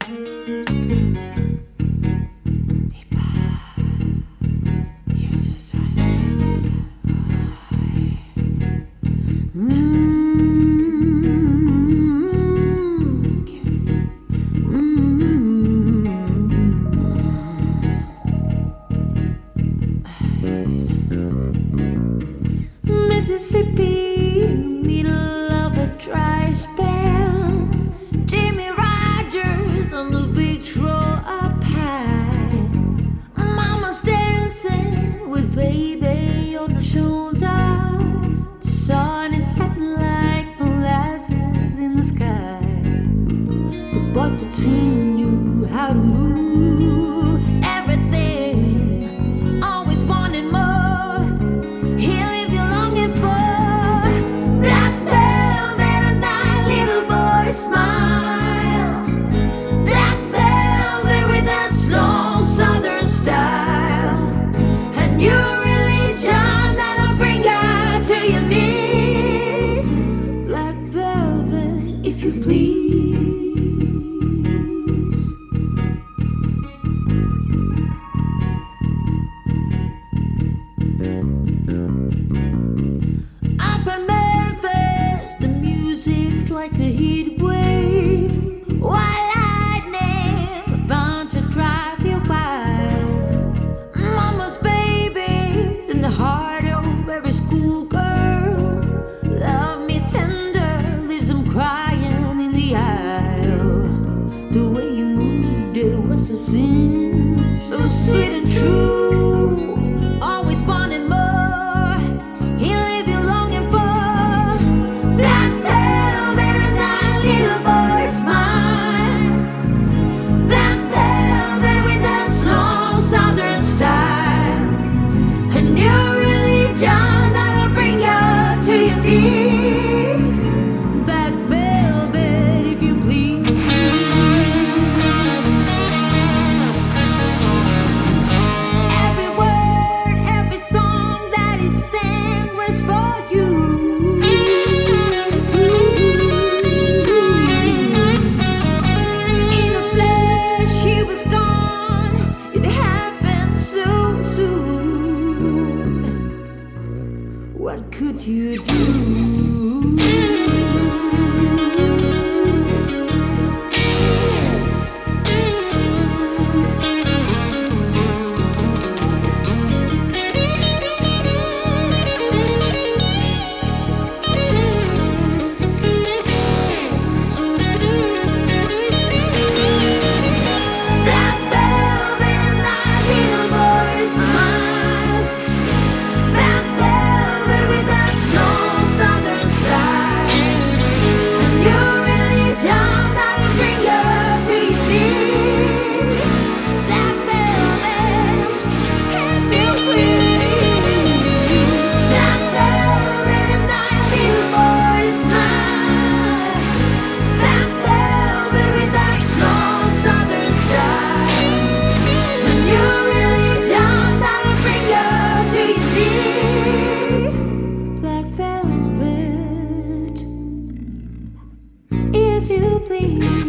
Mississippi, in the middle of a dry spell. Jimmy Rogers on the beach roll up high. Mama's dancing with baby on her shoulder. The sun is setting like molasses in the sky. The boy could sing you how to move everything, always wanting more. Smile, black velvet with that slow southern style, and your religion that'll bring you to your knees. Black velvet, if you please. Up in Memphis, the music's like a heat wave. White lightning bound to drive you wild. Mama's babies in the heart of every schoolgirl. Love me tender, leaves them crying in the aisle. The way you moved, it was a sin, so sweet and true. Always wanting more. That'll bring you to your knees. Black velvet, if you please. Every word, every song that he sang was for you. In the flesh, he was gone. It happened so soon. What could you do? Black velvet and my little boy's smiles. Black velvet with that slow southern style, and your religion that'll bring you to your knees. Black velvet, if you please. Black velvet and my little boy's smile. Black velvet with that slow southern style, and your religion that'll bring you to your knees. Black velvet, if you please.